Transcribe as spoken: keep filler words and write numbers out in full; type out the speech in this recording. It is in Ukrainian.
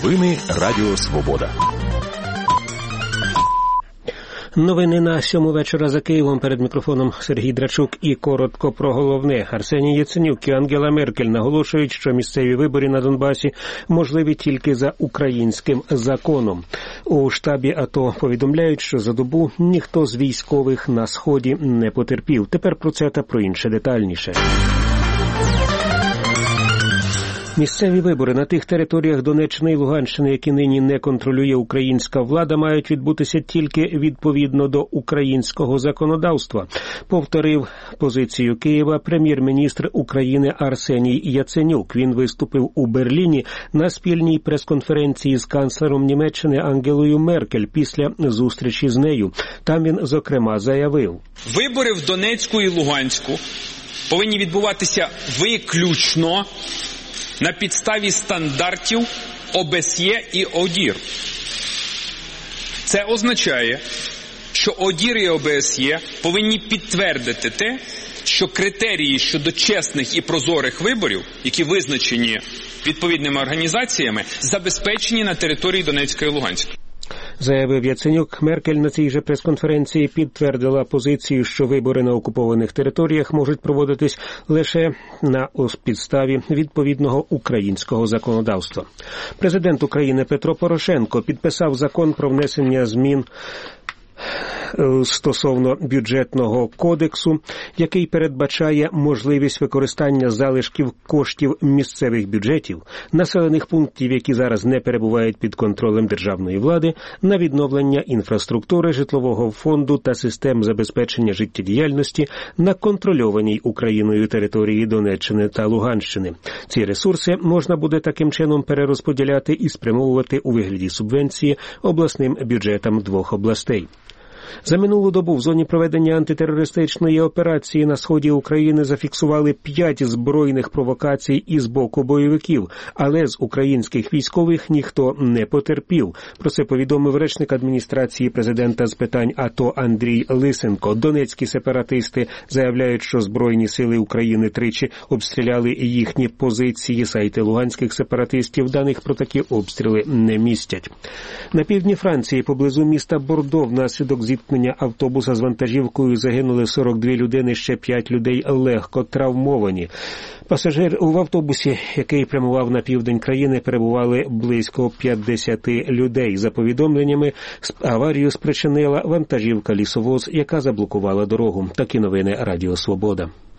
Новини Радіо Свобода. Новини на сьому вечора за Києвом. Перед мікрофоном Сергій Драчук і коротко про головне. Арсеній Яценюк і Ангела Меркель наголошують, що місцеві вибори на Донбасі можливі тільки за українським законом. У штабі АТО повідомляють, що за добу ніхто з військових на Сході не потерпів. Тепер про це та про інше детальніше. Місцеві вибори на тих територіях Донеччини і Луганщини, які нині не контролює українська влада, мають відбутися тільки відповідно до українського законодавства. Повторив позицію Києва прем'єр-міністр України Арсеній Яценюк. Він виступив у Берліні на спільній прес-конференції з канцлером Німеччини Ангелою Меркель після зустрічі з нею. Там він, зокрема, заявив: «Вибори в Донецьку і Луганську повинні відбуватися виключно на підставі стандартів ОБСЄ і ОДІР. Це означає, що ОДІР і ОБСЄ повинні підтвердити те, що критерії щодо чесних і прозорих виборів, які визначені відповідними організаціями, забезпечені на території Донецька і Луганська». Заявив Яценюк. Меркель на цій же прес-конференції підтвердила позицію, що вибори на окупованих територіях можуть проводитись лише на підставі відповідного українського законодавства. Президент України Петро Порошенко підписав закон про внесення змін стосовно бюджетного кодексу, який передбачає можливість використання залишків коштів місцевих бюджетів, населених пунктів, які зараз не перебувають під контролем державної влади, на відновлення інфраструктури, житлового фонду та систем забезпечення життєдіяльності на контрольованій Україною території Донеччини та Луганщини. Ці ресурси можна буде таким чином перерозподіляти і спрямовувати у вигляді субвенції обласним бюджетам двох областей. За минулу добу в зоні проведення антитерористичної операції на сході України зафіксували п'ять збройних провокацій із боку бойовиків, але з українських військових ніхто не потерпів. Про це повідомив речник адміністрації президента з питань АТО Андрій Лисенко. Донецькі сепаратисти заявляють, що Збройні сили України тричі обстріляли їхні позиції. Сайти луганських сепаратистів даних про такі обстріли не містять. На півдні Франції, поблизу міста Бордо, внаслідок зіткнення автобуса з вантажівкою загинули сорок дві людини, ще п'ять людей легко травмовані. Пасажир в автобусі, який прямував на південь країни, перебували близько п'ятдесят людей. За повідомленнями, аварію спричинила вантажівка-лісовоз, яка заблокувала дорогу. Такі новини Радіо Свобода.